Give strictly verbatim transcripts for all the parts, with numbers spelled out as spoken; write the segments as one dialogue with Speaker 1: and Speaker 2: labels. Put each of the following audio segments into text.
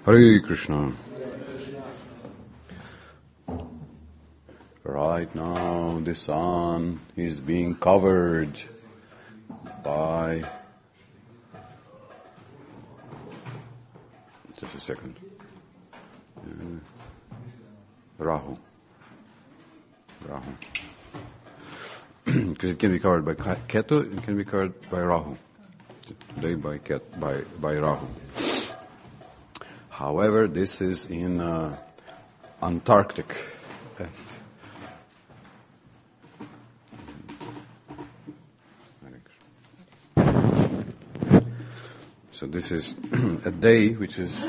Speaker 1: Hare Krishna. Right now the sun is being covered by, just a second, uh, Rahu. Rahu. Because it can be covered by Ketu, it can be covered by Rahu. Today by Ket, by, by Rahu. However, this is in uh, Antarctic. So this is a day which is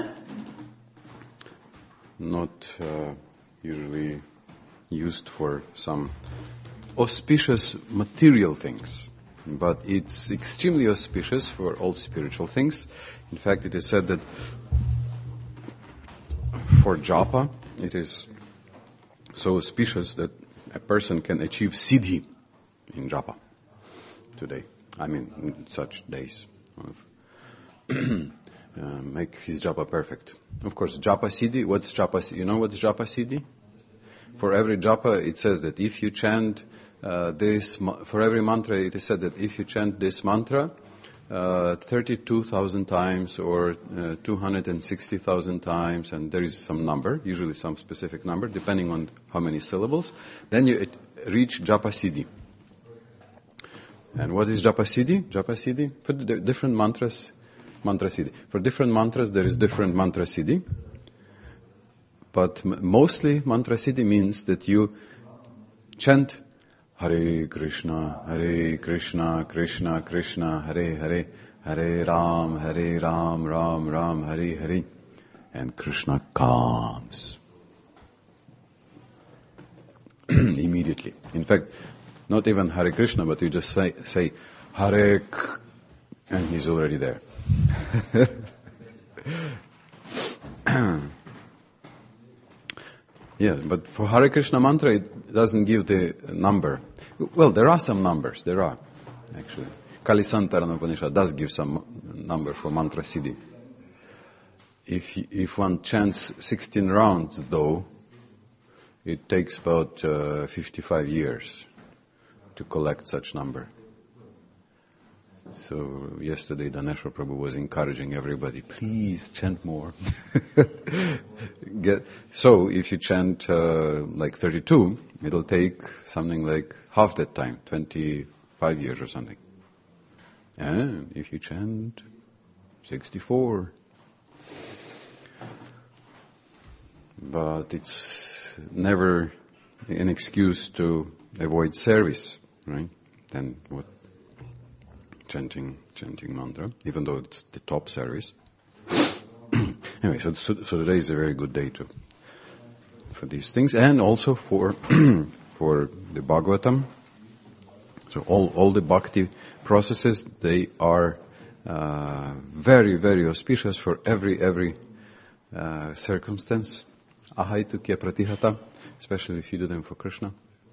Speaker 1: not uh, usually used for some auspicious material things, but it's extremely auspicious for all spiritual things. In fact, it is said that for japa, it is so auspicious that a person can achieve siddhi in japa today. I mean, in such days. Of uh, make his japa perfect. Of course, japa siddhi, what's japa siddhi? You know what's japa siddhi? For every japa, it says that if you chant uh, this, for every mantra, it is said that if you chant this mantra uh, thirty-two thousand times or uh, two hundred sixty thousand times, and there is some number, usually some specific number, depending on how many syllables, then you reach japa siddhi. And what is japa siddhi? Japa siddhi, for the different mantras, mantra siddhi. For different mantras, there is different mantra siddhi. But m- mostly mantra siddhi means that you chant Hare Krishna, Hare Krishna, Krishna Krishna, Hare Hare, Hare Ram, Hare Ram, Ram Ram, Hare Hare, and Krishna comes immediately. In fact, not even Hare Krishna, but you just say, say Hare K, and he's already there. Yeah, but for Hare Krishna mantra, it doesn't give the number. Well, there are some numbers, there are, actually. Kalisantarana Upanishad does give some number for mantra siddhi. If, if one chants sixteen rounds, though, it takes about uh, fifty-five years to collect such number. So yesterday Daneshwar Prabhu was encouraging everybody, please chant more. Get, so if you chant uh, like thirty-two, it'll take something like half that time, twenty-five years or something. And if you chant sixty-four, but it's never an excuse to avoid service, right? Then what? Chanting, chanting mantra, even though it's the top service. Anyway, so, so so today is a very good day to for these things, and also for for the Bhagavatam. So all all the bhakti processes, they are uh, very very auspicious for every every uh, circumstance. Ahaitukya pratihata, especially if you do them for Krishna.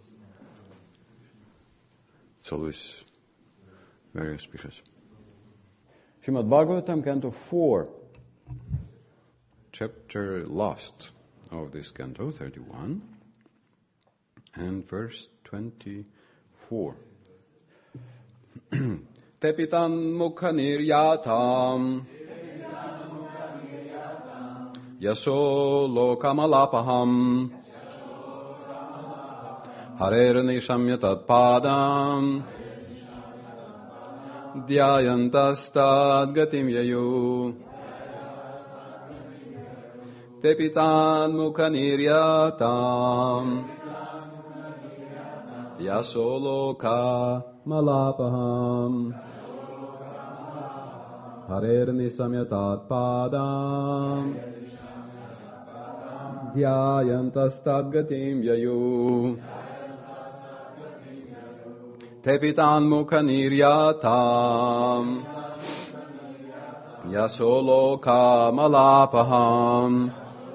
Speaker 1: It's always very auspicious. Srimad Bhagavatam, Canto four, chapter last of this canto, thirty-one, and verse twenty-four. Tepitan mukha niryatam yaso lokamalapaham harer nishamya tatpadam Dhyayantastat gatim yayu Tepitan mukha niryatam Yasoloka malapaham Harer nisamyatat padam Dhyayantastat gatim yayu Tepitan mukha niryatam Yasoloka malapaham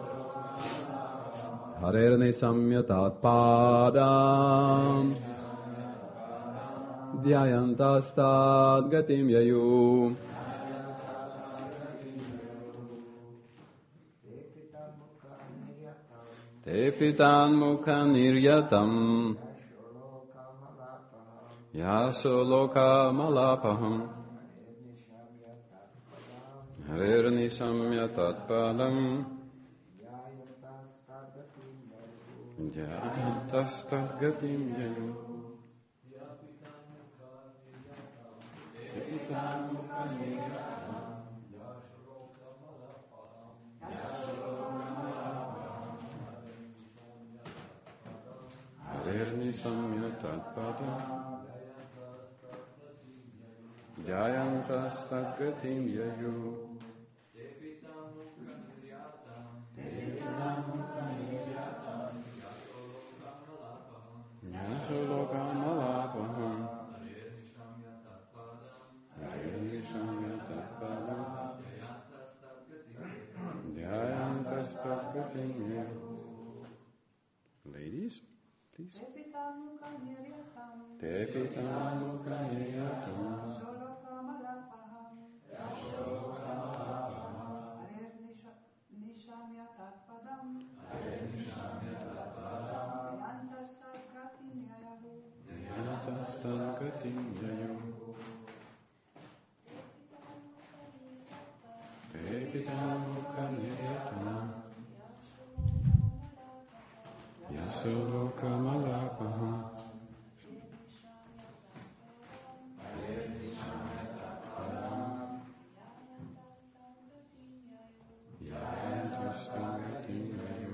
Speaker 1: Harer nisamyatat padam Dhyayantastat gatim yayu Te pitan mukha niryatam yaso loka malapaham harirni samya tatpadam jayantas tadgatim yayu. Te pitan mukha niryatam harirni samya tatpadam jayantas tadgatim yayu. Yaso loka malapaham harirni samya tatpadam jayantas tadgatim yayu. Ladies, please. Te pitan mukha niryatam jayantas tadgatim yayu. Te pitan mukha niryatam yaso loka malapaham jayantas tadgatim yayu.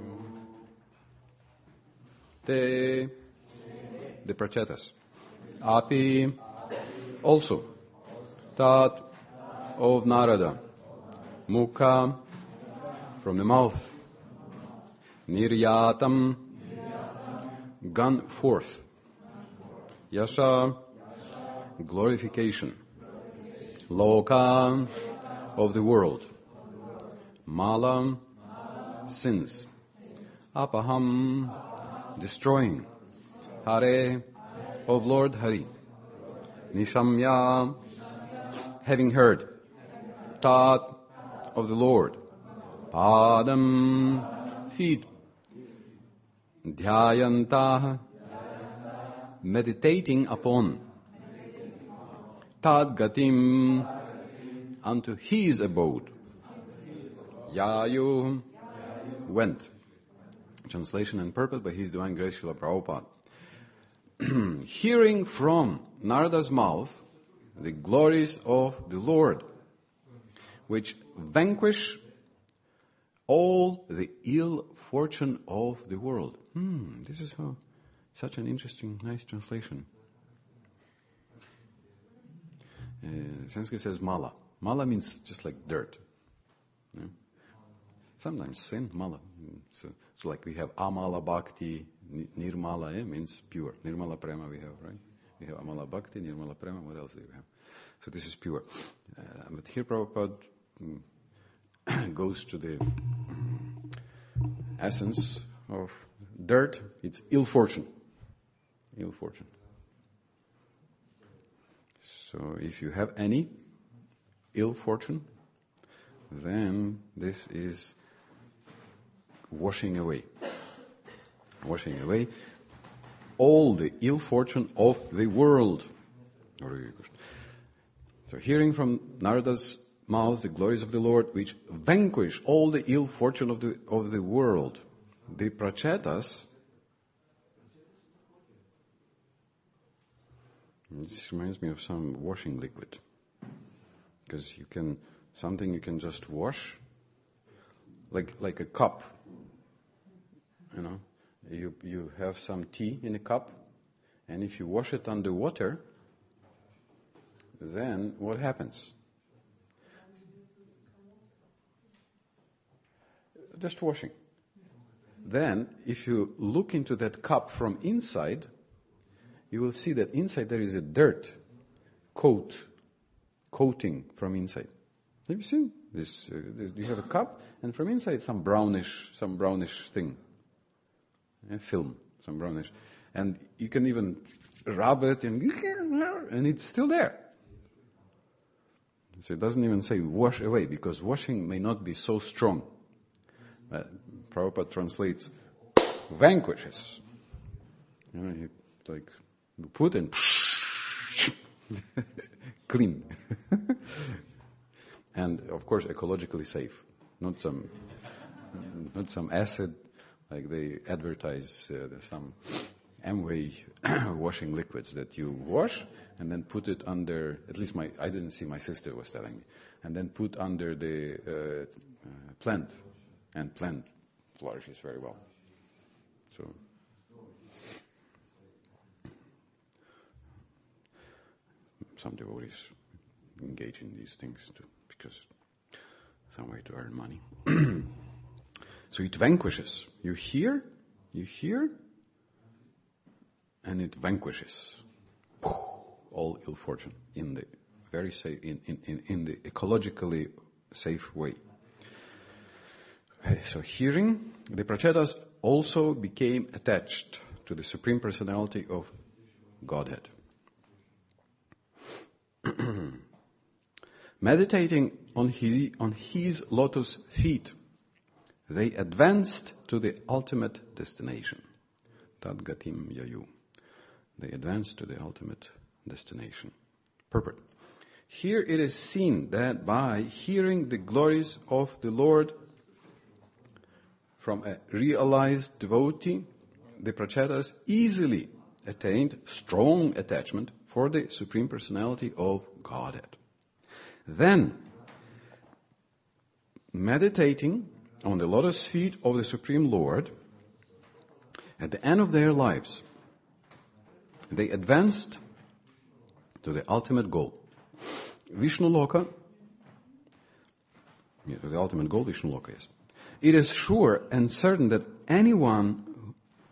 Speaker 1: Te, the prachetas. Api, also. Tat, of Narada. Mukha, from the mouth. Niryatam, gone forth. Yasha, glorification. Loka, of the world. Mala, sins. Apaham, destroying. Hare, of Lord Hari. Nishamya, having heard. Tat, of the Lord. Padam, feet. Dhyayantah, meditating upon. Tad gatim, unto his abode. Yayu, went. Translation and purport by His Divine Grace Srila Prabhupada. Hearing from Narada's mouth the glories of the Lord, which vanquish all the ill fortune of the world. Hmm, this is how, such an interesting, nice translation. Uh, Sanskrit says mala. Mala means just like dirt. Yeah? Sometimes sin, mala. So, so like we have amala bhakti, nirmala, eh, means pure. Nirmala prema we have, right? We have amala bhakti, nirmala prema, what else do we have? So this is pure. Uh, but here Prabhupada um, goes to the essence of dirt. It's ill fortune. Ill fortune. So if you have any ill fortune, then this is washing away. Washing away all the ill fortune of the world. So hearing from Narada's mouth the glories of the Lord, which vanquish all the ill fortune of the of the world. The prachetas, this reminds me of some washing liquid. Because you can, something you can just wash, like like a cup. You know, you you have some tea in a cup, and if you wash it under water, then what happens? Just washing. Then, if you look into that cup from inside, you will see that inside there is a dirt coat, coating from inside. Have you seen this? Uh, you have a cup, and from inside some brownish, some brownish thing, a film, some brownish, and you can even rub it, and and it's still there. So it doesn't even say wash away, because washing may not be so strong. Uh, Prabhupada translates, vanquishes. You know, you like you put and clean. And of course ecologically safe. Not some not some acid like they advertise uh, some Amway washing liquids that you wash and then put it under, at least my, I didn't see, my sister was telling me, and then put under the uh, uh, plant, and plant flourishes very well. So, some devotees engage in these things too, because some way to earn money. So it vanquishes. You hear, you hear, and it vanquishes all ill fortune in the very safe, in, in, in, in the ecologically safe way. So hearing, the Prachetas also became attached to the Supreme Personality of Godhead. Meditating on his, on his lotus feet, they advanced to the ultimate destination. Tad gatim yayu. They advanced to the ultimate destination. Purport. Here it is seen that by hearing the glories of the Lord from a realized devotee, the Prachetas easily attained strong attachment for the Supreme Personality of Godhead. Then, meditating on the lotus feet of the Supreme Lord, at the end of their lives, they advanced to the ultimate goal. Vishnu Loka, yeah, to the ultimate goal, Vishnu Loka, yes. It is sure and certain that anyone,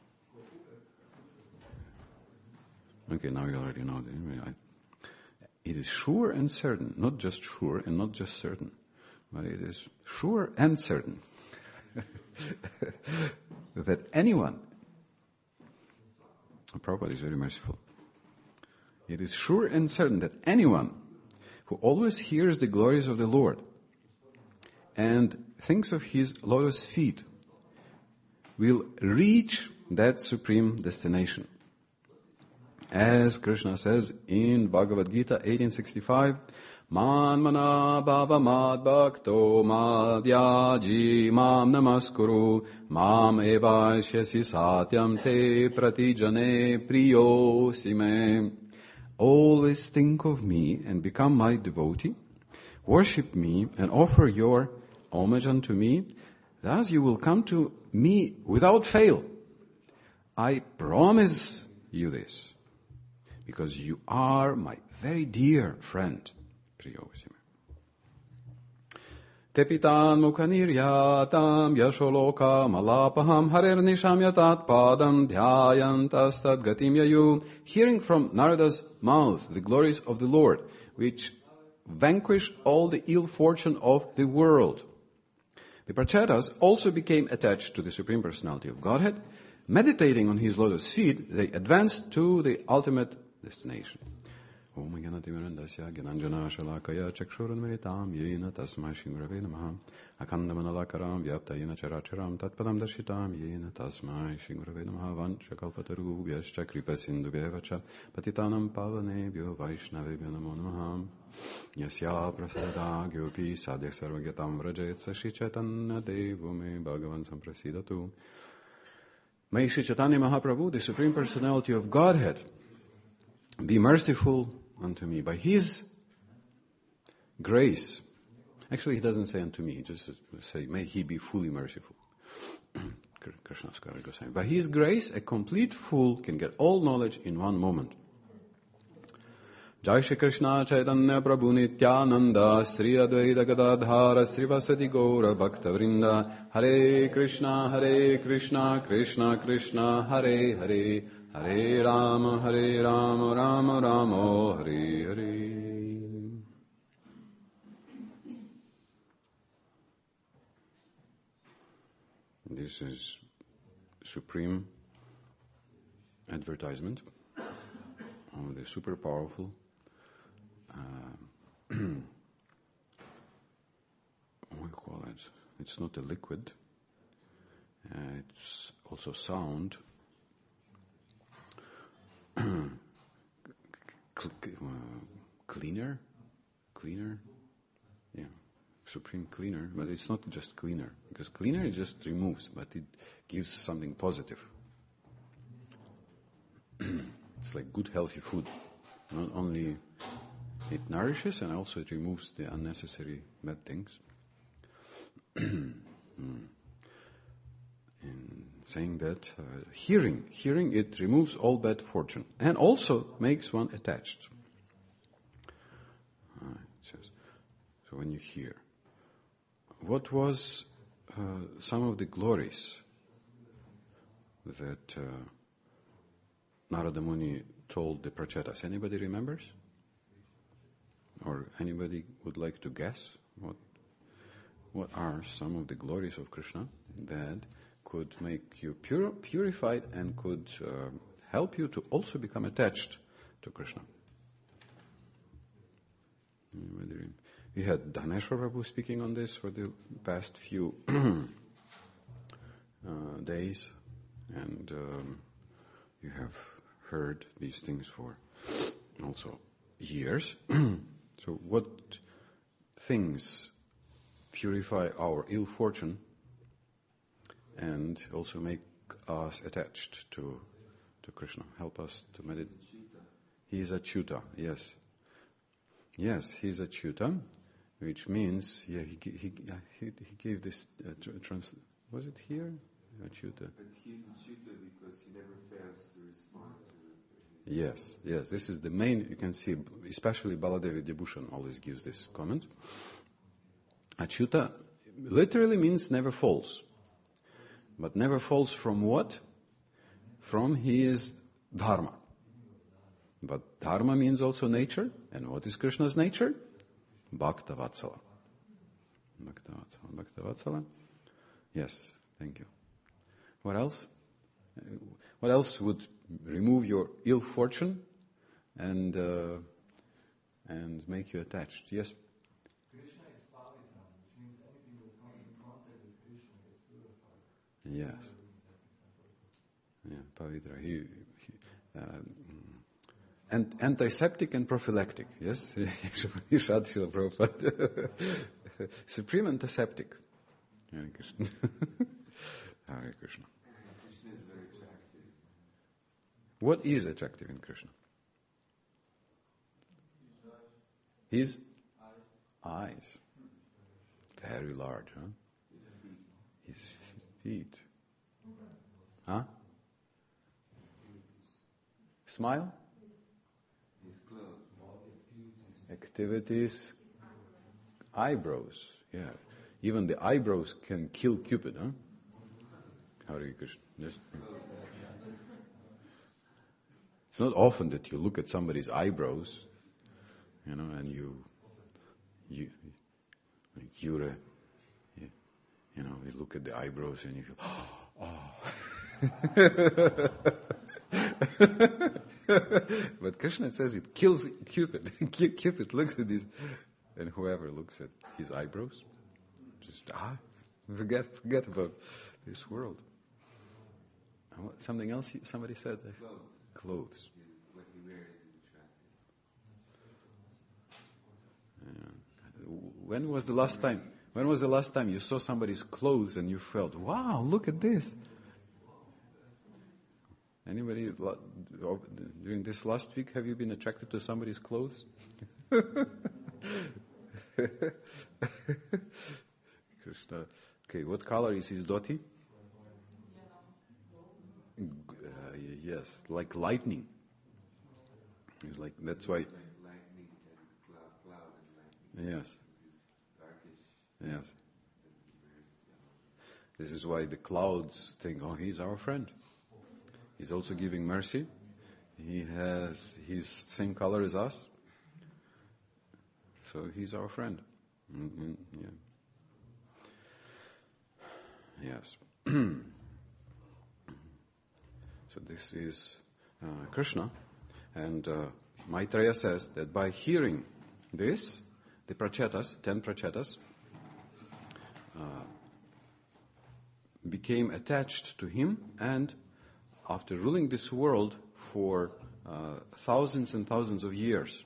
Speaker 1: okay, now you already know, it is sure and certain, not just sure and not just certain, but it is sure and certain that anyone, Prabhupada is very merciful. It is sure and certain that anyone who always hears the glories of the Lord and thinks of his lotus feet will reach that supreme destination. As Krishna says in Bhagavad Gita eighteen sixty-five, Man mana bhava mad bhakto madhyaji mam namaskuru mam evashyasi satyam te pratijane priyosime. Always think of me and become my devotee. Worship me and offer your homage unto me. Thus you will come to me without fail. I promise you this, because you are my very dear friend. Tepitan mukhaniryatam yasholoka malapaham harirnishamyatat padam dhyayantastad gatim yayu. Hearing from Narada's mouth the glories of the Lord, which vanquish all the ill fortune of the world, the Prachetas also became attached to the Supreme Personality of Godhead. Meditating on his lotus feet, they advanced to the ultimate destination. Om Gyanatimirandasya Gyananjana Shalakaya Chakshurunmiritam Yena Tasmai Shingrave Namaha Akandamanalakaram Vyaptayena Characharam Tatpadam Darshitam Yena Tasmai Shingrave Namaha Vanchakalpataru Vyascha Kripasindubhyevacha Patitanam Pavanebhyo Vaishnavebhyo Namo Namaha Yasya Prasadada Gyopi Sadhya Sarvagyatam Vrajet Sashi Chaitanya Devume Bhagavan Samprasidatu. May Shri Chaitanya Mahaprabhu, the Supreme Personality of Godhead, be merciful unto me by his grace. Actually, he doesn't say unto me, he just say, may he be fully merciful. Krishna's Goswami. By his grace, a complete fool can get all knowledge in one moment. Jai Shri Krishna Chaitanya Prabhu Nityananda Sri Advaita Gadadhara Sri Vasati Gaura Bhakta Vrinda Hare Krishna Hare Krishna Krishna Krishna Hare Hare Hare Rama Hare Rama Rama Rama Hare Hare. This is supreme advertisement of the super powerful uh, what do you call it? It's not a liquid. Uh, it's also sound. Cleaner, cleaner, yeah, supreme cleaner, but it's not just cleaner, because cleaner it just removes, but it gives something positive. It's like good healthy food. Not only it nourishes, and also it removes the unnecessary bad things. mm. In saying that, uh, hearing, hearing it removes all bad fortune, and also makes one attached. Uh, it says, so when you hear, what was uh, some of the glories that uh, Narada Muni told the Prachetas? Anybody remembers? Or anybody would like to guess what what are some of the glories of Krishna that could make you pure, purified and could uh, help you to also become attached to Krishna? We had Dhaneshwar Prabhu speaking on this for the past few uh, days, and um, you have heard these things for also years. So what things purify our ill fortune and also make us attached to to Krishna, help us to meditate? He is Achyuta, yes. Yes, he is Achyuta, which means, yeah, he he he, he gave this uh, trans. Was it here, Achyuta?
Speaker 2: But he is Achyuta because he never fails to respond to.
Speaker 1: Yes, yes. This is the main. You can see, especially Baladevi Debushan always gives this comment. Achyuta literally means never falls, but never falls from what? From his dharma. But dharma means also nature. And what is Krishna's nature? Bhaktavatsala. Bhaktavatsala. Bhaktavatsala. Yes, thank you. What else? What else would remove your ill fortune and uh, and make you attached? Yes?
Speaker 3: Krishna is Pavitram, which means anything that comes in contact with Krishna gets purified.
Speaker 1: Yes. Yeah, Pavitra. He, he um, and antiseptic and prophylactic. Yes, Shadshila Prabhupada. Supreme antiseptic. Hare Krishna. Hare Krishna.
Speaker 2: Krishna is very attractive.
Speaker 1: What is attractive in Krishna? His eyes. Very large, huh? His feet. Huh? Smile?
Speaker 2: His clothes.
Speaker 1: Activities. Eyebrows. Yeah. Even the eyebrows can kill Cupid, huh? Hare Krishna. Just, it's not often that you look at somebody's eyebrows, you know, and you, you, like you're, you, you know, you look at the eyebrows and you feel, oh. But Krishna says it kills Cupid. Cupid looks at this, and whoever looks at his eyebrows, just ah, forget forget about this world. Something else somebody said?
Speaker 2: Clothes.
Speaker 1: Clothes.
Speaker 2: What he wears is attractive.
Speaker 1: Yeah. When was the last time? When was the last time you saw somebody's clothes and you felt, wow, look at this? Anybody during this last week, have you been attracted to somebody's clothes? Krishna. Okay, what color is his dhoti? Uh, yes, like lightning. It's like that's why.
Speaker 2: Like lightning and cloud, cloud and lightning.
Speaker 1: Yes.
Speaker 2: Darkish.
Speaker 1: Yes. This is why the clouds think, oh, he's our friend. He's also giving mercy. He has his same color as us. So he's our friend. Mm-hmm. Yeah. Yes. So this is uh, Krishna. And uh, Maitreya says that by hearing this, the prachetas, ten prachetas, uh, became attached to him, and after ruling this world for uh, thousands and thousands of years,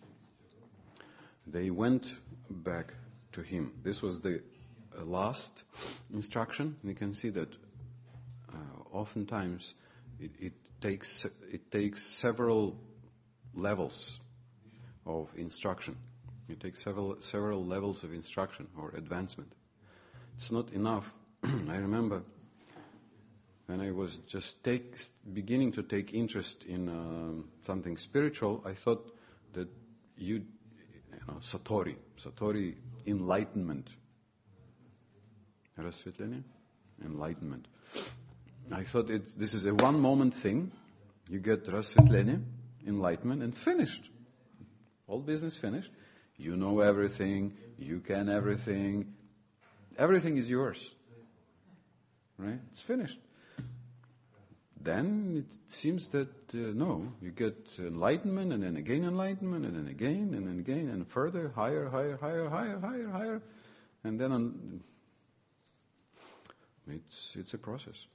Speaker 1: they went back to him. This was the uh, last instruction. You can see that uh, oftentimes it, it takes it takes several levels of instruction. It takes several several levels of instruction or advancement. It's not enough. I remember when I was just take, beginning to take interest in um, something spiritual, I thought that you, you know, Satori, Satori, enlightenment. Rasvetlenie? Enlightenment. I thought it, this is a one-moment thing. You get Rasvetlenie, enlightenment, and finished. All business finished. You know everything. You can everything. Everything is yours. Right? It's finished. Then it seems that, uh, no, you get enlightenment, and then again enlightenment, and then again, and then again, and further, higher, higher, higher, higher, higher, higher. And then on, it's it's a process.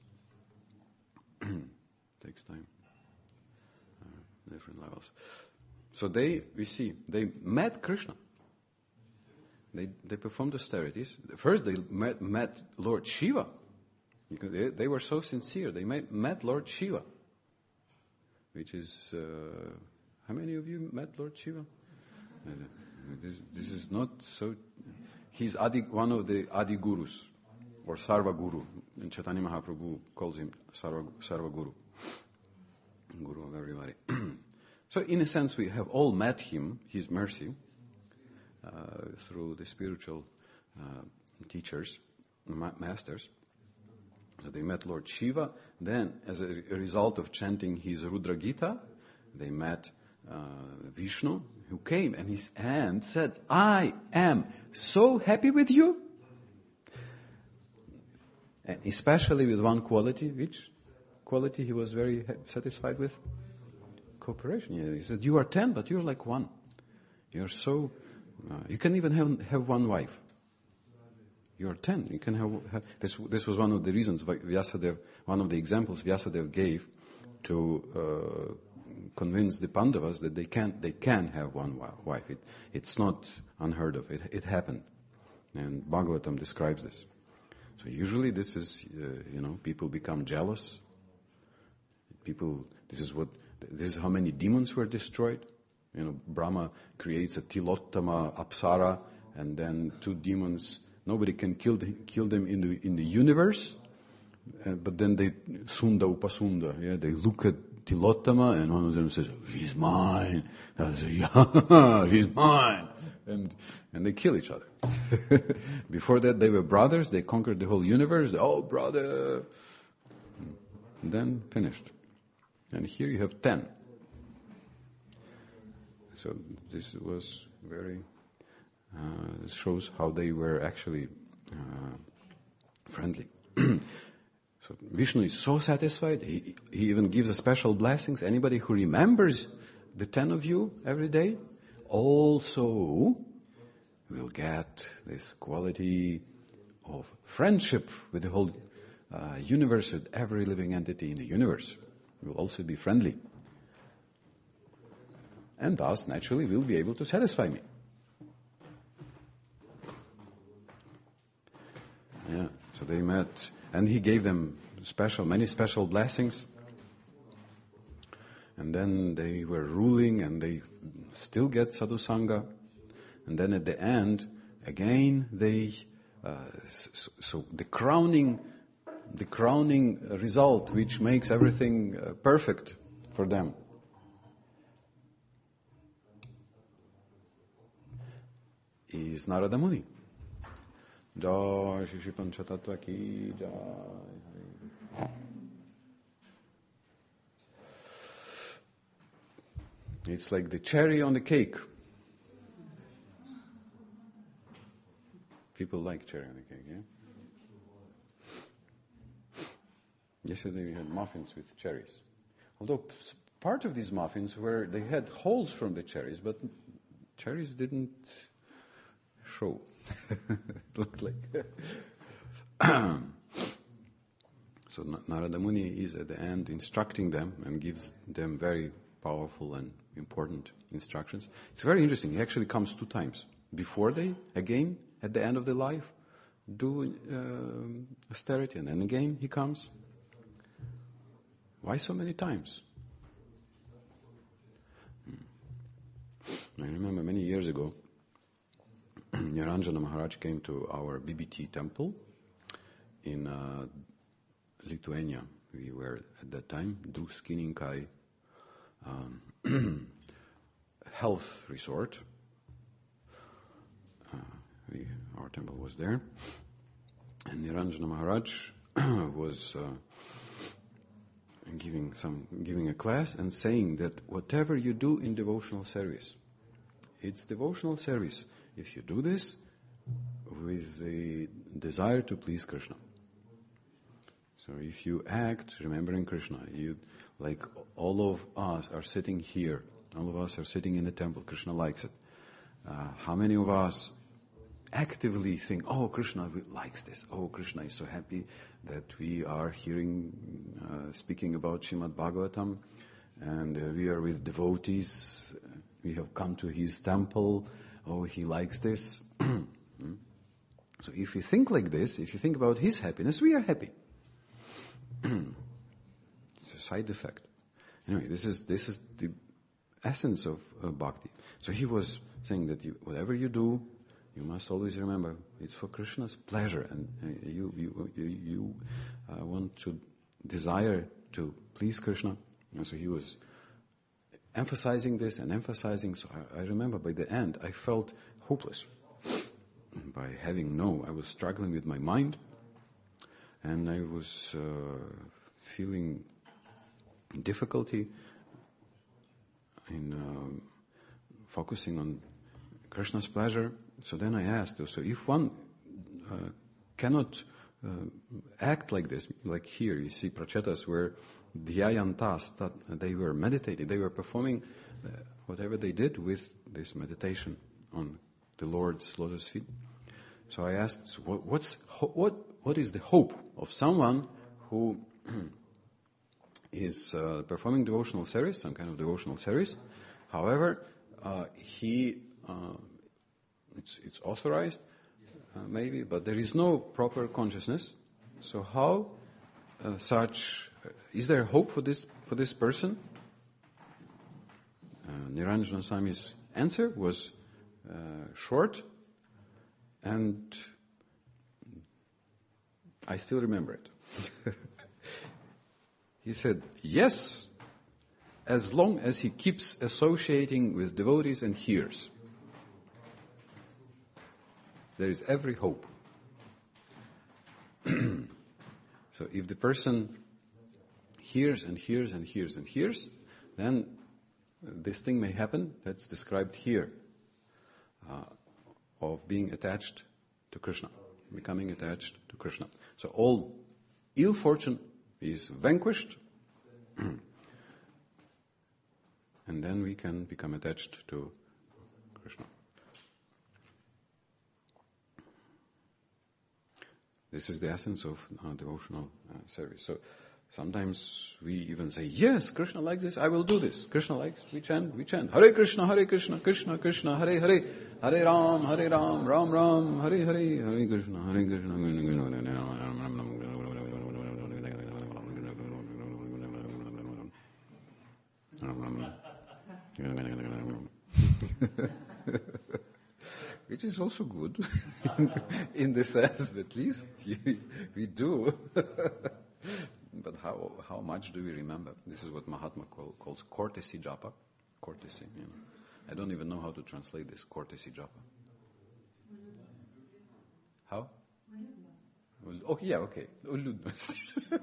Speaker 1: Takes time. Uh, different levels. So they, we see, they met Krishna. They they performed austerities. First they met, met Lord Shiva. Because they, they were so sincere. They met, met Lord Shiva. Which is, uh, how many of you met Lord Shiva? Uh, this, this is not so, he's Adi, one of the Adi Gurus, or Sarva Guru. And Chaitanya Mahaprabhu calls him Sarva, Sarva Guru. Guru of everybody. So in a sense we have all met him, his mercy, uh, through the spiritual uh, teachers, ma- masters. So they met Lord Shiva. Then, as a, re- a result of chanting his Rudra Gita, they met uh, Vishnu, who came and, his, and said, I am so happy with you. And especially with one quality. Which quality he was very ha- satisfied with? Cooperation. Yeah, he said, you are ten, but you're like one. You're so... Uh, you can even have, have one wife. You're ten. You can have, have this. This was one of the reasons Vyasadeva, one of the examples Vyasadeva gave to uh, convince the Pandavas that they can they can have one wife. It, it's not unheard of. It, it happened, and Bhagavatam describes this. So usually this is, uh, you know, people become jealous. People. This is what. This is how many demons were destroyed. You know, Brahma creates a Tilottama Apsara, and then two demons. Nobody can kill the, kill them in the in the universe, uh, but then they Sunda Upasunda. Yeah, they look at Tilottama, and one of them says, "He's mine." I say, "Yeah, he's mine," and and they kill each other. Before that, they were brothers. They conquered the whole universe. They, oh, brother! And then finished. And here you have ten. So this was very. Uh, shows how they were actually uh, friendly. So Vishnu is so satisfied, he, he even gives a special blessings. Anybody who remembers the ten of you every day also will get this quality of friendship with the whole uh, universe, with every living entity in the universe. Will also be friendly. And thus, naturally, will be able to satisfy me. Yeah, so they met, and he gave them special, many special blessings. And then they were ruling, and they still get sadhusanga. And then at the end, again, they, uh, so, so the crowning, the crowning result, which makes everything uh, perfect for them, is Narada Muni. Jai Shri Shri Panchatattva ki jai. It's like the cherry on the cake. People like cherry on the cake, yeah? Yesterday we had muffins with cherries. Although part of these muffins were, they had holes from the cherries, but cherries didn't show. It looked like So Narada Muni is at the end instructing them and gives them very powerful and important instructions. It's very interesting. He actually comes two times. Before they, again, at the end of their life, do uh, austerity, and then again he comes. Why so many times? I remember many years ago, Niranjana Maharaj came to our B B T temple in uh, Lithuania. We were at that time, Druskininkai um, health resort. Uh, we, our temple was there. And Niranjana Maharaj was uh, giving some giving a class and saying that whatever you do in devotional service, it's devotional service if you do this with the desire to please Krishna. So if you act remembering Krishna, you like all of us are sitting here, all of us are sitting in the temple, Krishna likes it. Uh, how many of us actively think, oh, Krishna likes this, oh, Krishna is so happy that we are hearing, uh, speaking about Srimad Bhagavatam, and uh, we are with devotees, we have come to his temple, oh, he likes this. So if you think like this, if you think about his happiness, we are happy. It's a side effect. Anyway, this is this is the essence of uh, bhakti. So he was saying that you, whatever you do, you must always remember it's for Krishna's pleasure, and uh, you you you, you uh, want to desire to please Krishna. And so he was emphasizing this and emphasizing. So I, I remember by the end I felt hopeless. By having no, I was struggling with my mind, and I was uh, feeling difficulty in uh, focusing on Krishna's pleasure. So then I asked, so if one uh, cannot uh, act like this, like here, you see prachetas where dhyayantas, that they were meditating, they were performing uh, whatever they did with this meditation on the Lord's lotus feet. So I asked, so what, what's what what is the hope of someone who is uh, performing devotional service, some kind of devotional service? However, uh, he uh, it's it's authorized, uh, maybe, but there is no proper consciousness. So how uh, such uh, is there hope for this for this person? Uh, Niranjana Swami's answer was uh, short, and I still remember it. He said, yes, as long as he keeps associating with devotees and hears, there is every hope. So if the person hears and hears and hears and hears, then this thing may happen that's described here, uh, of being attached to Krishna, becoming attached to Krishna. So all ill fortune is vanquished, and then we can become attached to Krishna. This is the essence of uh, devotional uh, service. So sometimes we even say, yes, Krishna likes this, I will do this. Krishna likes, we chant, we chant. Hare Krishna, Hare Krishna, Krishna Krishna, Hare Hare, Hare Ram, Hare Ram, Ram Ram, Hare Hare, Hare Krishna, Hare Krishna. Which is also good, in the sense that at least we do. But how how much do we remember? This is what Mahatma call, calls courtesy japa. Courtesy. You know. I don't even know how to translate this courtesy japa. How? Oh yeah, okay. Uludnost.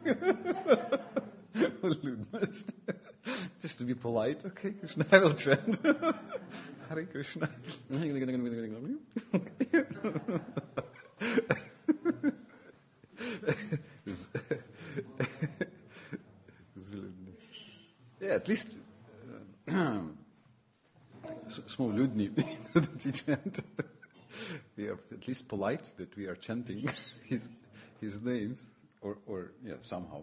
Speaker 1: Uludnost. Just to be polite, okay, Krishna, I will chant. Hare Krishna. Yeah, at least uh, small ludni that we chant. We are at least polite that we are chanting his his names. or, or yeah, somehow.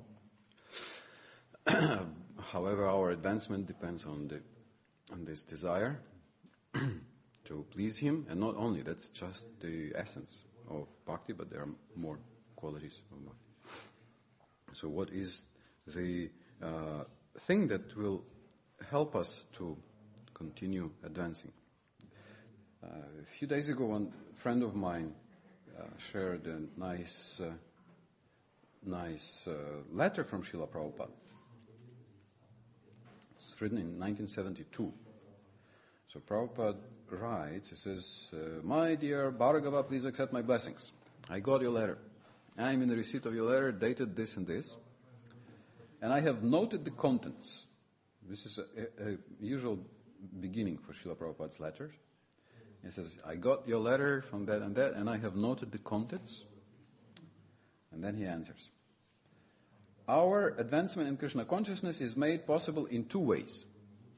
Speaker 1: However, our advancement depends on the on this desire to please Him, and not only, that's just the essence of bhakti, but there are more qualities of bhakti. So what is the uh, thing that will help us to continue advancing? Uh, a few days ago, one friend of mine uh, shared a nice, uh, nice uh, letter from Srila Prabhupada. It's written in nineteen seventy-two. So Prabhupada writes, he says, uh, "My dear Bhargava, please accept my blessings. I got your letter. I am in the receipt of your letter, dated this and this. And I have noted the contents." This is a, a usual beginning for Srila Prabhupada's letters. He says, "I got your letter from that and that, and I have noted the contents." And then he answers, "Our advancement in Krishna consciousness is made possible in two ways."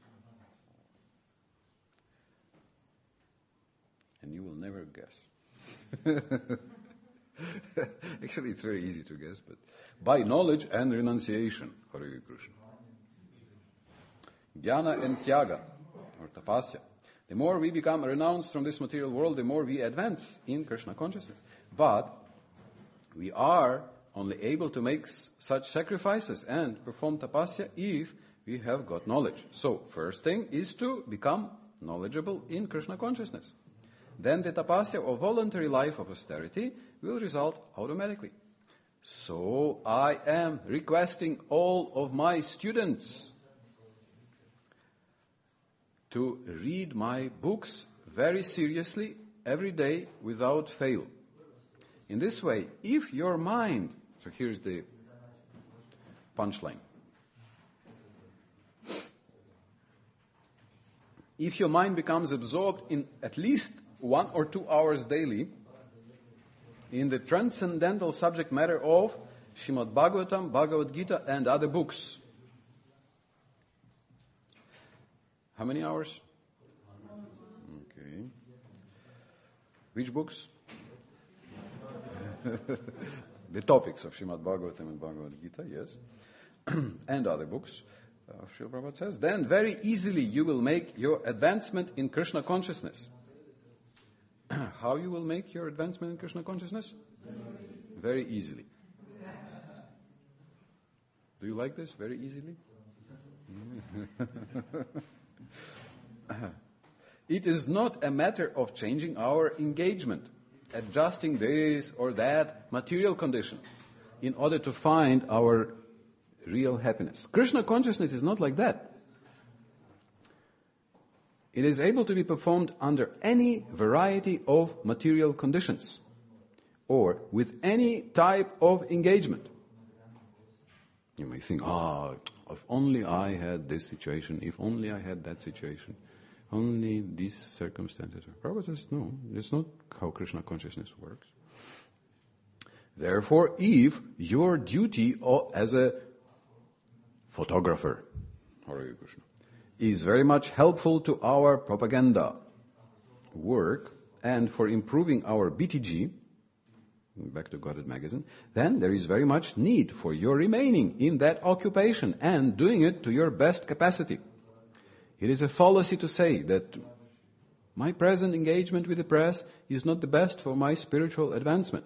Speaker 1: And you will never guess. Actually, it's very easy to guess, but by knowledge and renunciation, Hare Krishna. Jnana and Tyaga, or Tapasya. The more we become renounced from this material world, the more we advance in Krishna consciousness. But we are only able to make s- such sacrifices and perform Tapasya if we have got knowledge. So, first thing is to become knowledgeable in Krishna consciousness. Then the Tapasya or voluntary life of austerity will result automatically. So I am requesting all of my students to read my books very seriously every day without fail. In this way, if your mind, so here's the punchline. If your mind becomes absorbed in at least one or two hours daily in the transcendental subject matter of Srimad Bhagavatam, Bhagavad Gita, and other books. How many hours? Okay. Which books? The topics of Srimad Bhagavatam and Bhagavad Gita, yes. And other books. Uh, Srila Prabhupada says, then very easily you will make your advancement in Krishna consciousness. How you will make your advancement in Krishna consciousness? Very easily. Do you like this? Very easily? It is not a matter of changing our engagement, adjusting this or that material condition in order to find our real happiness. Krishna consciousness is not like that. It is able to be performed under any variety of material conditions or with any type of engagement. You may think, ah, if only I had this situation, if only I had that situation, only these circumstances. Prabhupada says, no, that's not how Krishna consciousness works. Therefore, if your duty as a photographer, Hare Krishna, is very much helpful to our propaganda work and for improving our B T G, back to Godhead magazine, then there is very much need for your remaining in that occupation and doing it to your best capacity. It is a fallacy to say that my present engagement with the press is not the best for my spiritual advancement.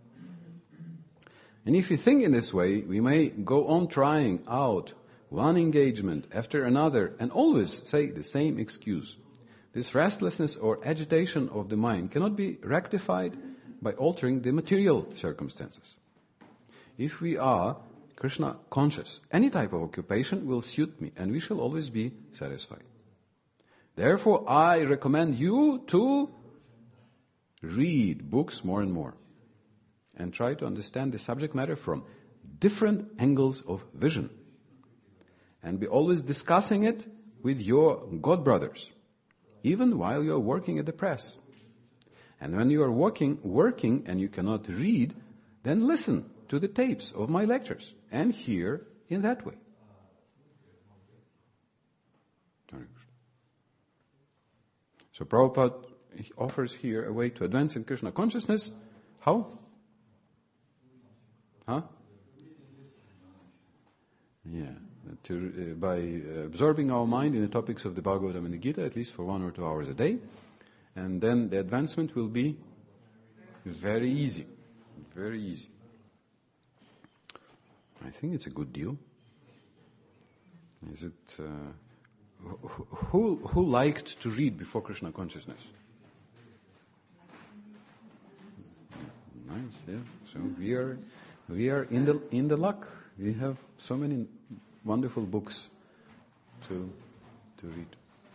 Speaker 1: And if we think in this way, we may go on trying out one engagement after another and always say the same excuse. This restlessness or agitation of the mind cannot be rectified by altering the material circumstances. If we are Krishna conscious, any type of occupation will suit me and we shall always be satisfied. Therefore, I recommend you to read books more and more and try to understand the subject matter from different angles of vision. And be always discussing it with your God brothers, even while you are working at the press. And when you are working, working and you cannot read, then listen to the tapes of my lectures and hear in that way. So Prabhupada offers here a way to advance in Krishna consciousness. How? Huh? Yeah, to, uh, by uh, absorbing our mind in the topics of the Bhagavatam and the Gita, at least for one or two hours a day, and then the advancement will be very easy, very easy. I think it's a good deal. Is it? Uh, who who liked to read before Krishna consciousness? Nice, yeah. So we are we are in the in the luck. We have so many wonderful books to to read.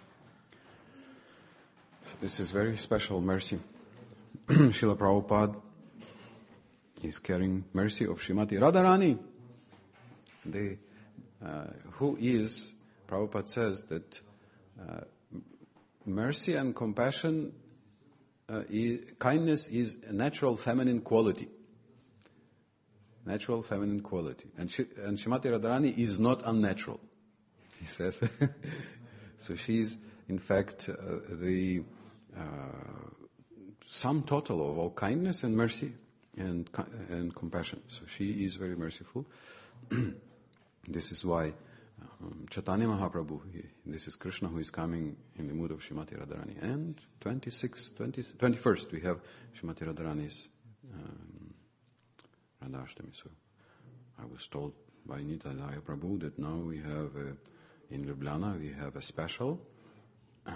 Speaker 1: So this is very special mercy. Srila Prabhupada is carrying mercy of Srimati Radharani. The uh, who is Prabhupada says that uh, mercy and compassion, uh, is, kindness is a natural feminine quality. Natural feminine quality. And, she, and Srimati Radharani is not unnatural, he says. So she's, in fact, uh, the uh, sum total of all kindness and mercy and, and compassion. So she is very merciful. This is why um, Chaitanya Mahaprabhu, he, this is Krishna who is coming in the mood of Srimati Radharani. And twenty-sixth, twentieth, twenty-first we have Srimati Radharani's um, Radhashtami. So I was told by Nityananda Prabhu that now we have, uh, in Ljubljana, we have a special uh,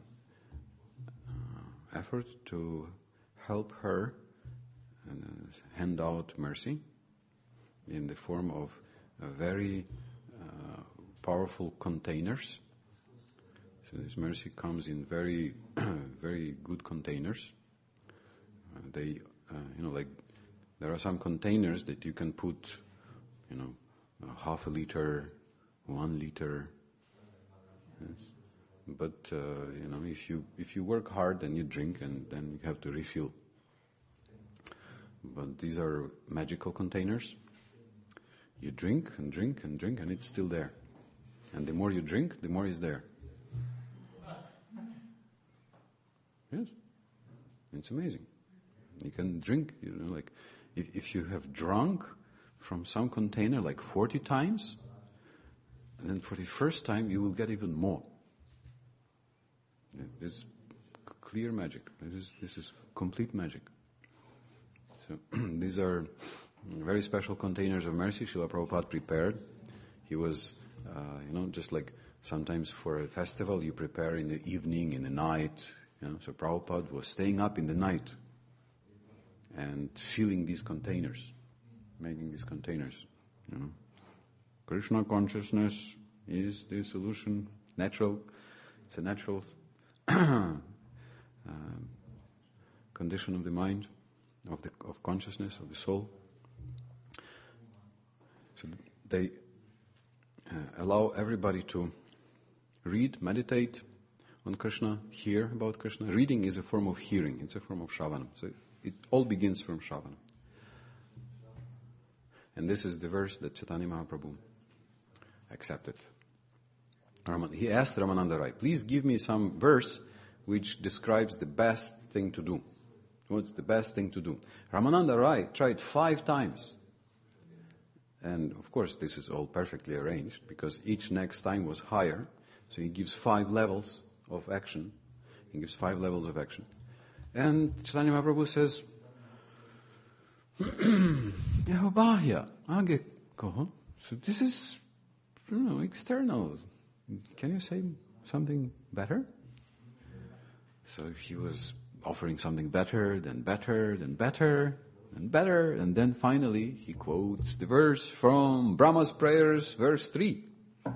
Speaker 1: uh, effort to help her and uh, hand out mercy in the form of uh, very uh, powerful containers. So this mercy comes in very, very good containers. Uh, they, uh, you know, like there are some containers that you can put, you know, uh, half a liter, one liter. Yes. But uh, you know, if you if you work hard, then you drink, and then you have to refill. But these are magical containers. You drink and drink and drink, and it's still there. And the more you drink, the more is there. Yes, it's amazing. You can drink, you know, like if, if you have drunk from some container like forty times, and then for the first time you will get even more. It's clear magic. This is this is complete magic. So these are very special containers of mercy Srila Prabhupada prepared. He was, uh, you know, just like sometimes for a festival you prepare in the evening, in the night. You know, so Prabhupada was staying up in the night and filling these containers, making these containers. You know, Krishna consciousness is the solution. Natural, it's a natural um, condition of the mind, of the of consciousness, of the soul. So they uh, allow everybody to read, meditate on Krishna, hear about Krishna. Reading is a form of hearing. It's a form of Shravanam. So it all begins from Shravanam. And this is the verse that Chaitanya Mahaprabhu accepted. He asked Ramananda Rai, please give me some verse which describes the best thing to do. What's the best thing to do? Ramananda Rai tried five times. And of course this is all perfectly arranged because each next time was higher. So he gives five levels of action. He gives five levels of action. And Chaitanya Mahaprabhu says, Yahobahya, age koho. So this is, you know, external. Can you say something better? So he was offering something better, then better, then better, and better, and then finally he quotes the verse from Brahma's Prayers, verse three,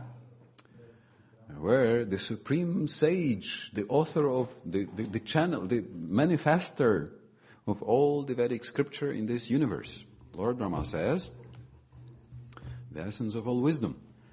Speaker 1: where the supreme sage, the author of the, the, the channel, the manifester of all the Vedic scripture in this universe, Lord Brahma says, the essence of all wisdom,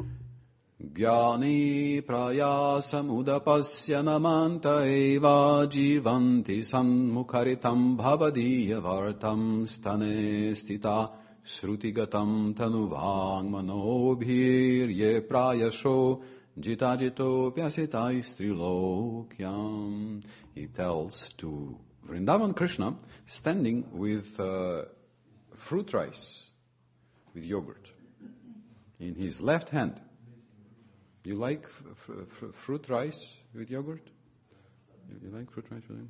Speaker 1: Jnani prayasam udapasya namanta eva jivanti sanmukharitam bhavadiya vartam stane stita shrutigatam tanuvang manobhirye prayasho jitajito pyasitai strilokyam. He tells to Vrindavan Krishna standing with uh, fruit rice, with yogurt. in his left hand. You like f- f- fruit rice with yogurt? You like fruit rice with him?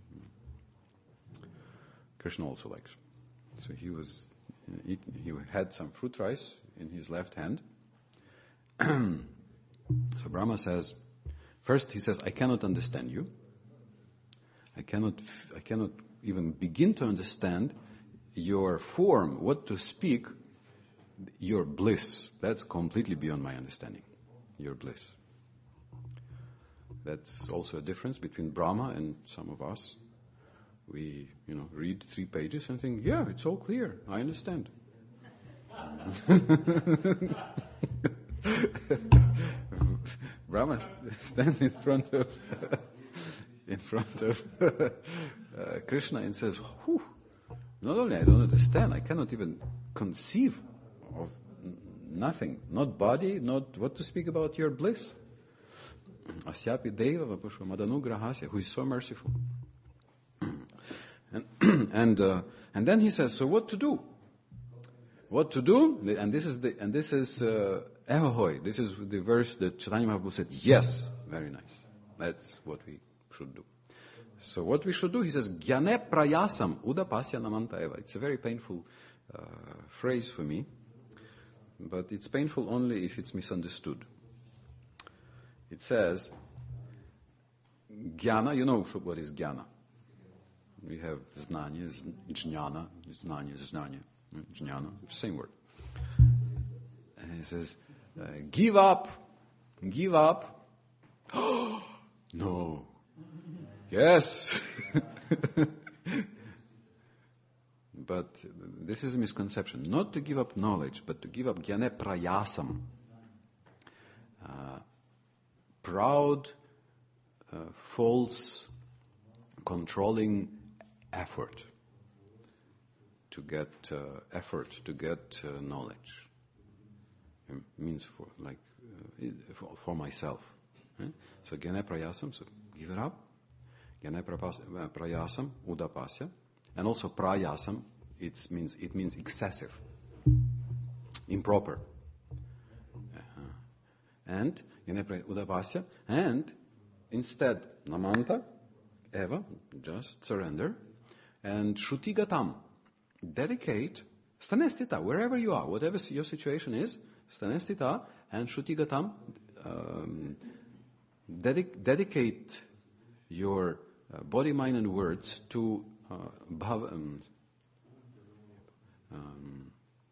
Speaker 1: Krishna also likes. So he was, he, he had some fruit rice in his left hand. So Brahma says, first he says, I cannot understand you. I cannot, I cannot even begin to understand your form, what to speak, your bliss. That's completely beyond my understanding, your bliss. That's also a difference between Brahma and some of us. We, you know, read three pages and think, yeah, it's all clear, I understand. Brahma stands in front of in front of uh, Krishna and says, Whew, not only I don't understand, I cannot even conceive of n- nothing, not body, not what to speak about your bliss. Asyapi Deva Vapushva Madanugrahasya, who is so merciful. And and uh, and then he says, so what to do? What to do? And this is the and this is uh, Ehohoi. This is the verse that Chaitanya Mahaprabhu said. Yes, very nice. That's what we should do. So what we should do? He says, Gyane prayasam udapasya namanta eva. It's a very painful uh, phrase for me, but it's painful only if it's misunderstood. It says, Jnana. You know what is Jnana. We have znanya, jnana, znanya, znanya, jnana, same word. And he says, uh, give up, give up. No. Yes. But this is a misconception. Not to give up knowledge, but to give up gyane prayasam. Uh, proud, uh, false, controlling effort to get uh, effort to get uh, knowledge. It means for like uh, for, for myself. Eh? So gyane prayasam, so give it up. Gyane prayasam udapasya, and also prayasam. It means it means excessive, improper. Uh-huh. And gyane udapasya, and instead namanta eva, just surrender. And Shrutigatam, dedicate, stanestita, wherever you are, whatever your situation is, stanestita, and Shrutigatam, um, dedic- dedicate your uh, body, mind, and words to uh, bhav, um, um,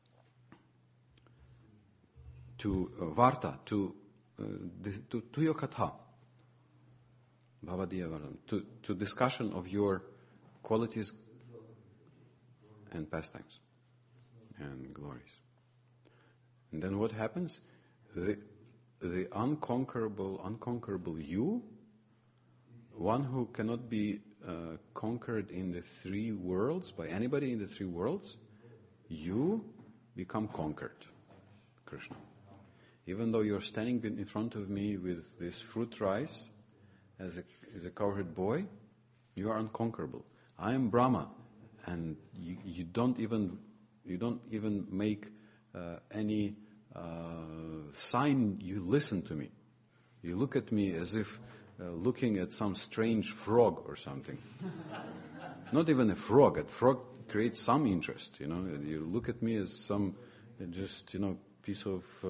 Speaker 1: to uh, varta, to, uh, to to your katha, bhavadiya vartam, to to discussion of your qualities and pastimes and glories. And then what happens? The, the unconquerable, unconquerable you, one who cannot be uh, conquered in the three worlds, by anybody in the three worlds, you become conquered, Krishna. Even though you're standing in front of me with this fruit rice as a, as a cowherd boy, you are unconquerable. I am Brahma, and you, you don't even you don't even make uh, any uh, sign. You listen to me. You look at me as if uh, looking at some strange frog or something. Not even a frog. A frog creates some interest. You know, you look at me as some uh, just you know piece of uh,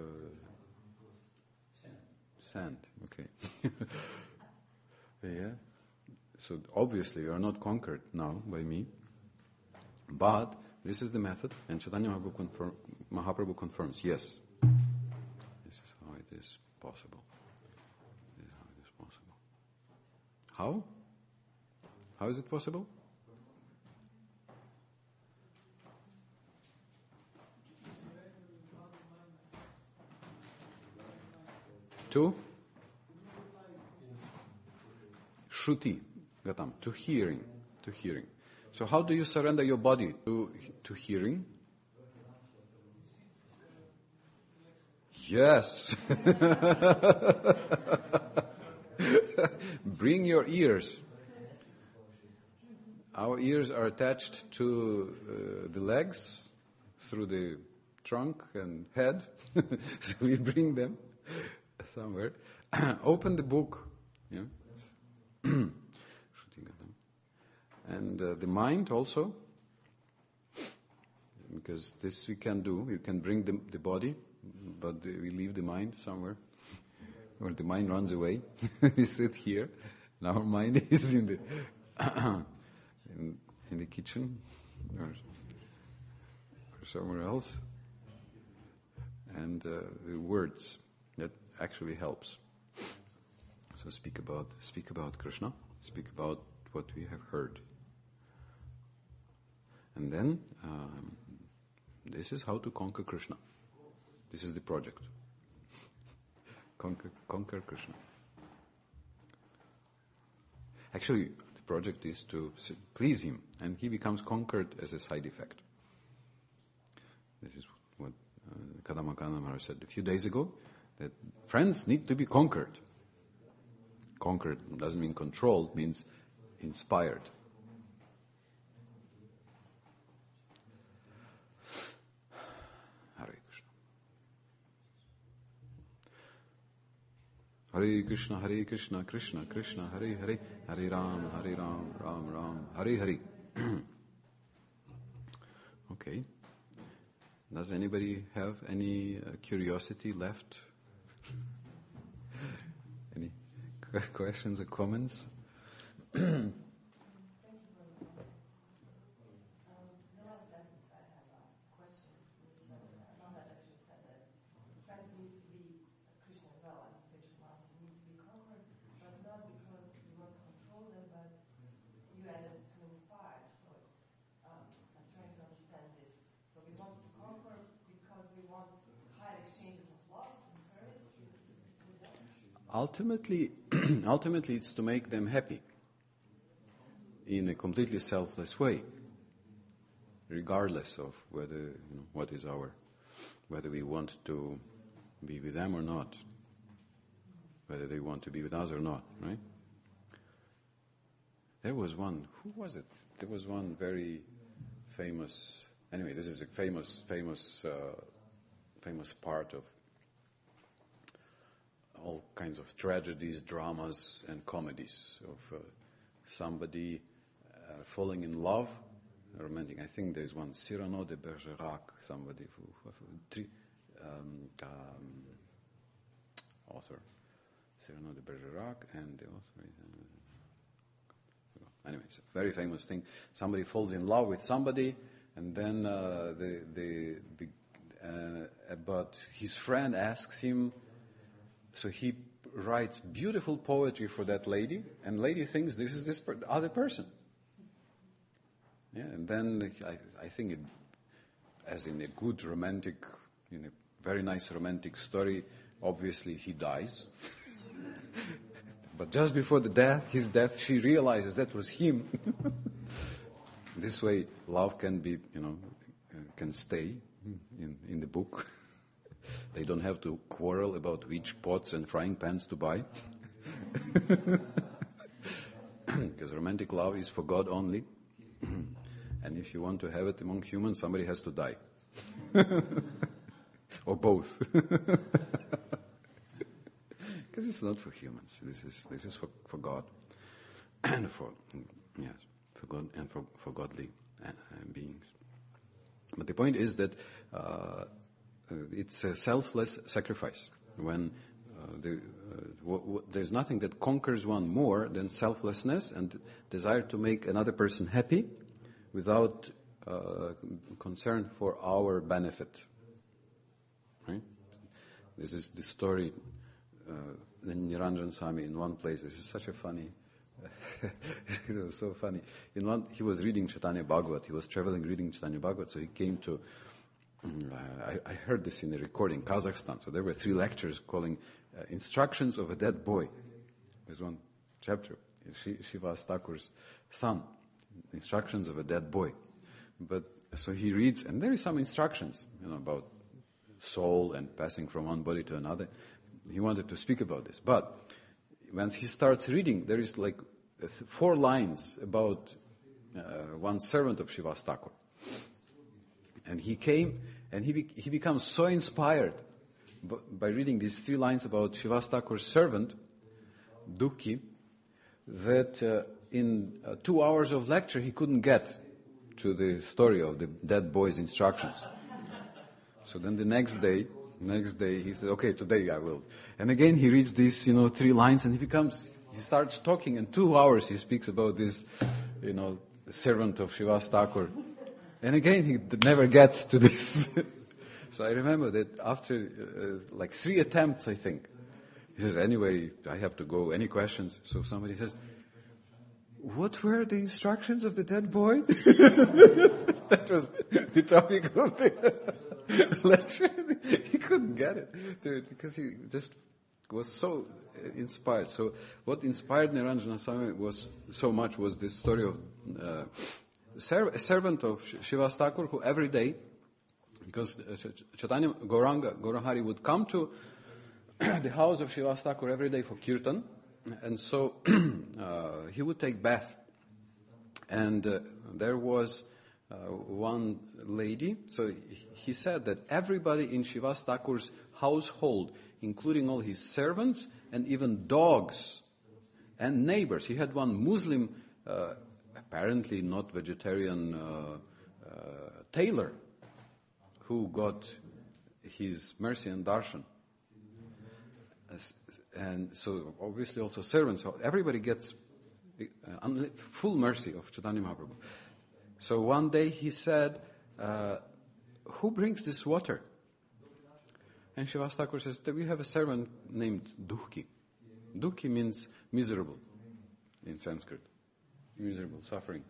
Speaker 1: sand. Okay. Yeah. So obviously you are not conquered now by me, but this is the method, and Chaitanya Mahaprabhu, confirm, Mahaprabhu confirms, yes, this is how it is possible. This is how it is possible. How? How is it possible? To Shruti Gatam, to hearing, to hearing. So how do you surrender your body to to hearing? Yes. Bring your ears. Our ears are attached to uh, the legs through the trunk and head. So we bring them somewhere. Open the book. Yeah. And uh, the mind also, because this we can do. You can bring the, the body, but the, we leave the mind somewhere, or the mind runs away. We sit here, and our mind is in the in, in the kitchen or, or somewhere else. And uh, the words, that actually helps. So speak about speak about Krishna. Speak about what we have heard. And then, um, this is how to conquer Krishna. This is the project. Conquer, conquer Krishna. Actually, the project is to please him, and he becomes conquered as a side effect. This is what uh, Kadamaka Maharaj said a few days ago, that friends need to be conquered. Conquered doesn't mean controlled, means inspired. Hare Krishna, Hare Krishna, Krishna Krishna, Hare Hare, Hare Ram, Hare Ram, Ram Ram, Hare Hare. Okay. Does anybody have any uh, curiosity left? Any questions or comments? Ultimately, ultimately, it's to make them happy in a completely selfless way, regardless of whether, you know, what is our, whether we want to be with them or not, whether they want to be with us or not, right? There was one, who was it? There was one very famous, anyway, this is a famous, famous, uh, famous part of all kinds of tragedies, dramas, and comedies of uh, somebody uh, falling in love, romantic. I think there's one, Cyrano de Bergerac, somebody who, who um, um, author, Cyrano de Bergerac, and the author. Uh, anyway, it's a very famous thing. Somebody falls in love with somebody, and then uh, the the, the uh, but his friend asks him. So he writes beautiful poetry for that lady, and lady thinks this is this per- other person. Yeah, and then I, I think, it, as in a good romantic, in a very nice romantic story, obviously he dies. But just before the death, his death, she realizes that was him. This way, love can be, you know, can stay in in the book. They don't have to quarrel about which pots and frying pans to buy. Because romantic love is for God only. And if you want to have it among humans, somebody has to die. Or both. Because it's not for humans. This is this is for, for God. And for, yes, for God and for, for godly uh, beings. But the point is that uh, Uh, it's a selfless sacrifice. When uh, the, uh, w- w- there's nothing that conquers one more than selflessness and desire to make another person happy without uh, concern for our benefit. Right? This is the story uh, in Niranjan Swami in one place. This is such a funny. It was so funny. In one, he was reading Chaitanya Bhagavat. He was traveling reading Chaitanya Bhagavat, so he came to. I, I heard this in a recording, Kazakhstan. So there were three lectures calling uh, Instructions of a Dead Boy. There's one chapter, Srivas Thakur's son, Instructions of a Dead Boy. But so he reads, and there is some instructions, you know, about soul and passing from one body to another. He wanted to speak about this. But when he starts reading, there is like four lines about uh, one servant of Srivas Thakur. And he came And he be, he becomes so inspired b- by reading these three lines about Srivas Thakur's servant, Dukhi, that uh, in uh, two hours of lecture he couldn't get to the story of the dead boy's instructions. So then the next day, next day he said, okay, today I will. And again he reads these, you know, three lines and he becomes, he starts talking. In two hours he speaks about this, you know, servant of Srivas Thakur. And again he never gets to this. So I remember that after uh, like three attempts, I think, he says, anyway, I have to go. Any questions? So somebody says, what were the instructions of the dead boy? That was the topic of the lecture. He couldn't get it because he just was so inspired. So what inspired Niranjana Swami was so much was this story of uh, a servant of Srivas Thakur who every day, because Chaitanya Gauranga, Gaurahari would come to the house of Srivas Thakur every day for kirtan, and so uh, he would take bath. And uh, there was uh, one lady, so he said that everybody in Srivas Thakur's household, including all his servants and even dogs and neighbors, he had one Muslim, uh, apparently not vegetarian uh, uh, tailor, who got his mercy and darshan. And so obviously also servants, everybody gets uh, full mercy of Chaitanya Mahaprabhu. So one day he said, uh, who brings this water? And Srivas Thakur says, we have a servant named Dukhi. Dukhi means miserable in Sanskrit. Miserable, suffering.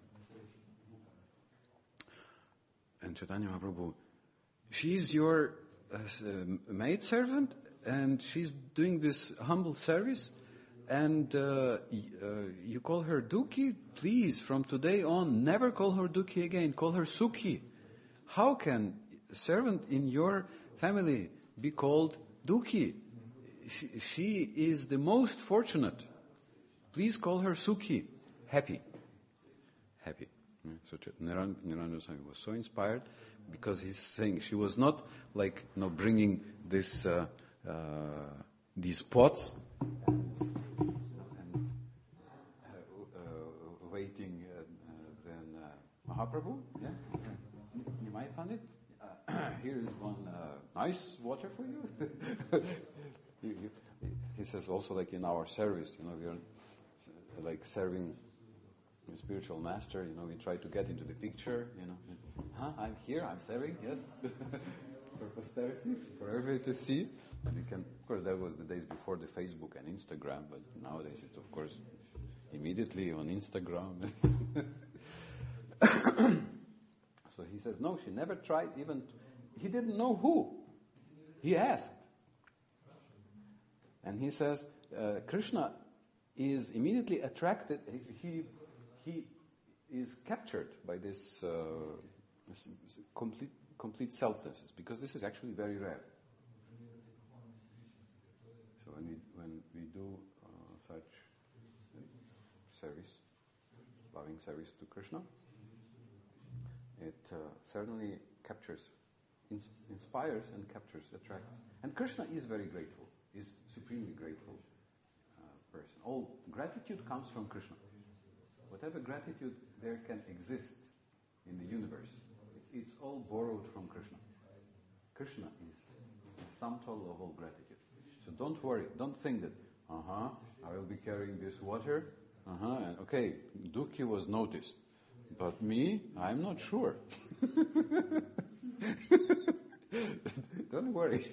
Speaker 1: And Chaitanya Mahaprabhu, she's your uh, maid servant? And she's doing this humble service, and uh, y- uh, you call her Dukhi? Please, from today on, never call her Dukhi again. Call her Sukhi. How can a servant in your family be called Dukhi? She, she is the most fortunate. Please call her Sukhi. Happy. Happy. So Niranjana Swami was so inspired because he's saying she was not like, you know, bringing this. Uh, Uh, these pots and uh, uh, waiting uh, uh, then uh, Mahaprabhu, yeah, Nimai Pandit, uh, here is one uh, nice water for you. you, you. He says also like in our service, you know, we are like serving a spiritual master, you know, we try to get into the picture, you know, huh, I'm here, I'm serving, yes, for posterity, for everybody to see. And you can, of course, that was the days before the Facebook and Instagram, but nowadays it's, of course, immediately on Instagram. So he says, no, she never tried even, to, he didn't know who. He asked. And he says, uh, Krishna is immediately attracted, he, he is captured by this, uh, this complete, complete selflessness, because this is actually very rare. When we, when we do uh, such service, loving service to Krishna, it uh, certainly captures, ins- inspires and captures, attracts. And Krishna is very grateful, is supremely grateful uh, person. All gratitude comes from Krishna. Whatever gratitude there can exist in the universe, it's, it's all borrowed from Krishna. Krishna is the sum total of all gratitude. So don't worry, don't think that, uh-huh, I will be carrying this water, uh-huh, and okay, Dukhi was noticed, but me, I'm not sure. Don't worry.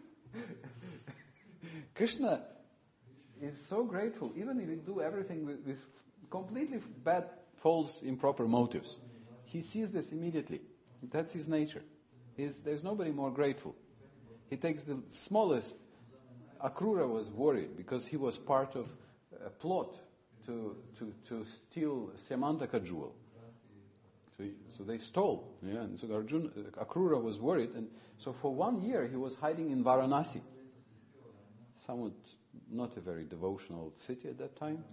Speaker 1: Krishna is so grateful, even if we do everything with, with completely bad, false, improper motives. He sees this immediately. That's his nature. He's, there's nobody more grateful. He takes the smallest. Akrura was worried because he was part of a plot to to, to steal Syamantaka jewel. So, so they stole. Yeah, and so Arjuna, Akrura was worried, and so for one year he was hiding in Varanasi, somewhat not a very devotional city at that time.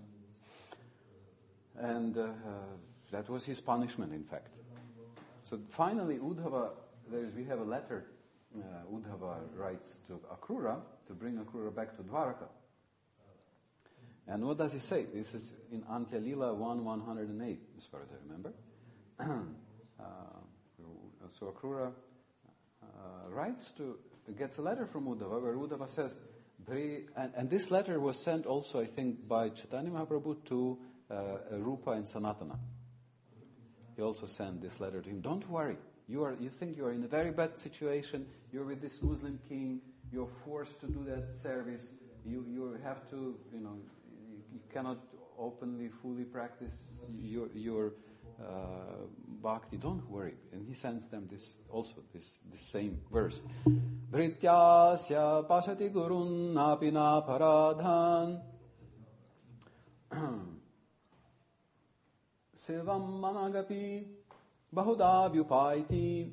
Speaker 1: And uh, uh, that was his punishment, in fact. So finally Uddhava there is, we have a letter, uh, Uddhava writes to Akrura to bring Akrura back to Dwaraka. And what does he say? This is in Antya Lila one one oh eight, as far as I remember. uh, so Akrura uh, writes to, gets a letter from Uddhava, where Uddhava says, and, and this letter was sent also, I think, by Chaitanya Mahaprabhu to uh, Rupa and Sanatana. He also sent this letter to him. Don't worry. You are. You think you are in a very bad situation. You're with this Muslim king. You're forced to do that service. You you have to, you know, you cannot openly, fully practice your your uh, bhakti. Don't worry. And he sends them this also this this same verse. Vrityasya pasati gurun apina paradhan sevam managapi bahuda vyupaiti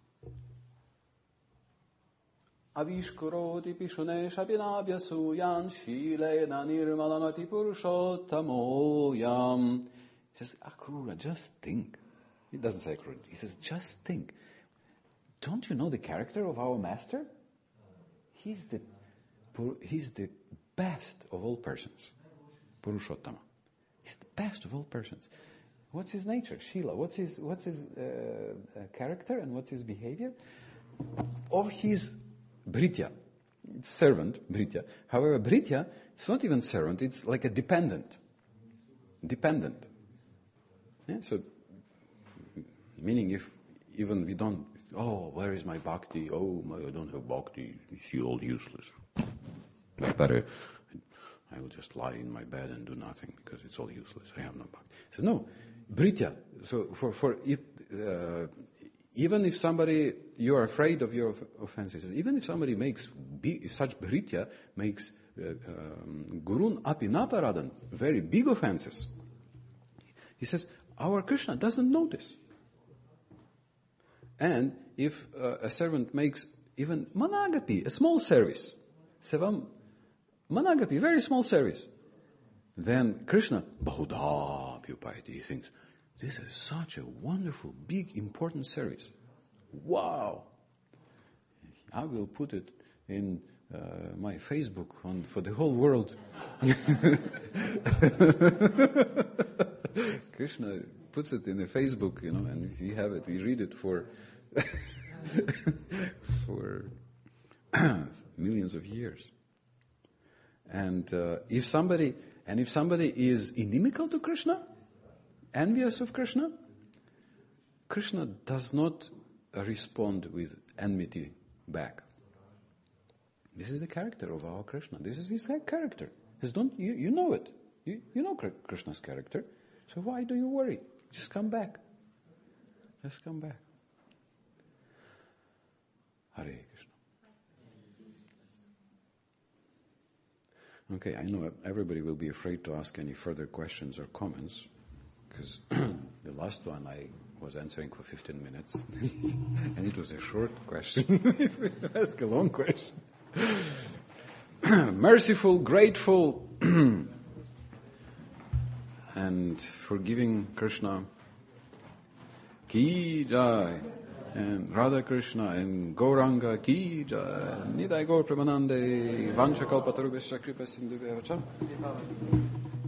Speaker 1: avishkuroti pishune shapinabhya suyan shilena nirmalamati purushottamoyam. He says, Akrura, just think. He doesn't say Akrura. He says, just think. Don't you know the character of our master? He's the he's the best of all persons. Purushottama. He's the best of all persons. What's his nature? Shila. What's his what's his uh, uh, character and what's his behavior? Of his Bhritya, it's servant, Bhritya. However, Bhritya, it's not even servant, it's like a dependent. Dependent. Yeah, so, meaning if even we don't, oh, where is my bhakti? Oh, my, I don't have bhakti. It's all useless. I better, I will just lie in my bed and do nothing because it's all useless. I have no bhakti. He says, no, Bhritya. So for, for if, uh, even if somebody, you are afraid of your offenses, even if somebody makes, big, such Bhritya makes uh, um, Gurun Apinaparadan, very big offenses, he says, our Krishna doesn't notice. And if uh, a servant makes even Managapi, a small service, Sevam Managapi, very small service, then Krishna, Bahuda Vyupaiti, he thinks, this is such a wonderful, big, important service. Wow! I will put it in uh, my Facebook on, for the whole world. Krishna puts it in the Facebook, you know, and we have it, we read it for for millions of years. And uh, if somebody and if somebody is inimical to Krishna, envious of Krishna, Krishna does not respond with enmity back. This is the character of our Krishna. This is his character. Says, don't you, you know it. You, you know Krishna's character. So why do you worry? Just come back. Just come back. Hare Krishna. Okay, I know everybody will be afraid to ask any further questions or comments, because the last one I was answering for fifteen minutes, and it was a short question. If we ask a long question. Merciful, grateful, and forgiving Krishna. Ki Jai. And Radha Krishna and Gauranga Ki Jai. Nidai Gaur Premanande Vancha Kalpatarubhasya Kripa Sindhu Vyacha.